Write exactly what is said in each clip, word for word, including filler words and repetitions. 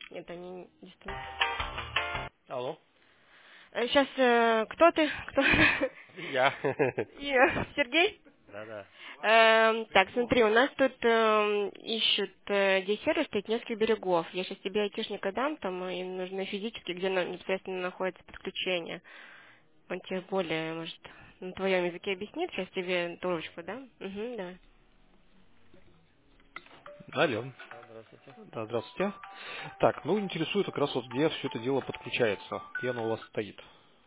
Нет, они действительно. Алло. Сейчас, кто ты? Кто? Я. И, э, Сергей? Да-да. Эм, так, смотри, у нас тут эм, ищут, э, где сервис стоит несколько берегов. Я сейчас тебе айтишника дам, там э, им нужно физически, где на- непосредственно находится подключение. Он тебе более, может, на твоем языке объяснит. Сейчас тебе турочку дам. Угу, да. Алло. Да, здравствуйте. Да, здравствуйте. Так, ну интересует как раз вот где все это дело подключается, где оно у вас стоит.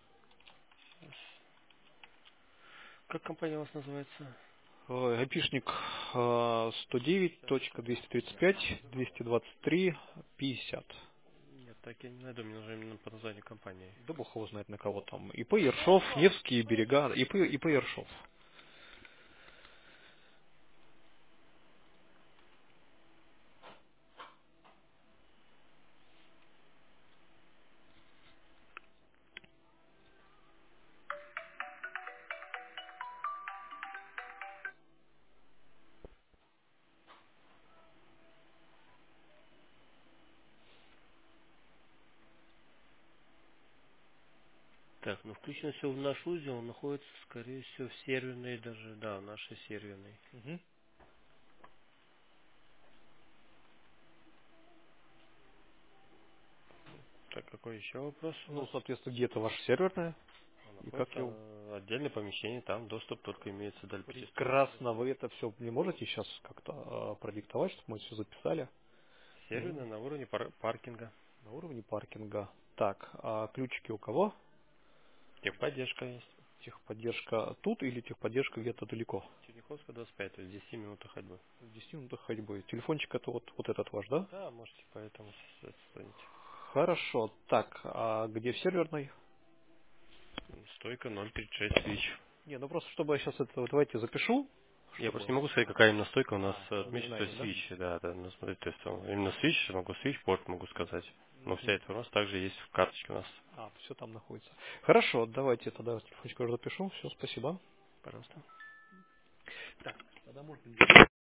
Как компания у вас называется? Э, Айпишник э, сто девять Сейчас, точка двести тридцать секундочку. пять двести двадцать три пятьдесят. Нет, так я не найду, мне нужно именно по названию компании. Да бог его знает на кого там. ИП Ершов, Невские берега, ИП, ИП Ершов. Так, ну включено все в наш узел, он находится, скорее всего, в серверной даже, да, в нашей серверной. Мгм. Так, какой еще вопрос у Ну, вас? соответственно, где это ваша серверная? Он И как находится его... э, отдельное помещение, там доступ только имеется до Прекрасно, вы это все не можете сейчас как-то э, продиктовать, чтобы мы все записали? серверная на уровне пар- паркинга. На уровне паркинга. Так, а ключики у кого? Техподдержка есть. Техподдержка тут или техподдержка где-то далеко? Черняховская двадцать пять, то есть десять минут ходьбы. В десяти минутах ходьбы. Телефончик это вот, вот этот ваш, да? Да, можете поэтому звонить. Хорошо. Так, а где в серверной? Стойка ноль тридцать шесть тысяч. Не, ну просто чтобы я сейчас это, вот давайте запишу, Я просто чтобы... не могу сказать, какая именно стойка у нас А, вы не отмечена, то знаете, есть да? свич, да, да, ну смотрите, то есть он- именно свич, могу свич, порт могу сказать. Но вся Мгм. эта информация также есть в карточке у нас. А, все там находится. Хорошо, давайте тогда телефончик уже запишу. Все, спасибо. Пожалуйста. Так, тогда можно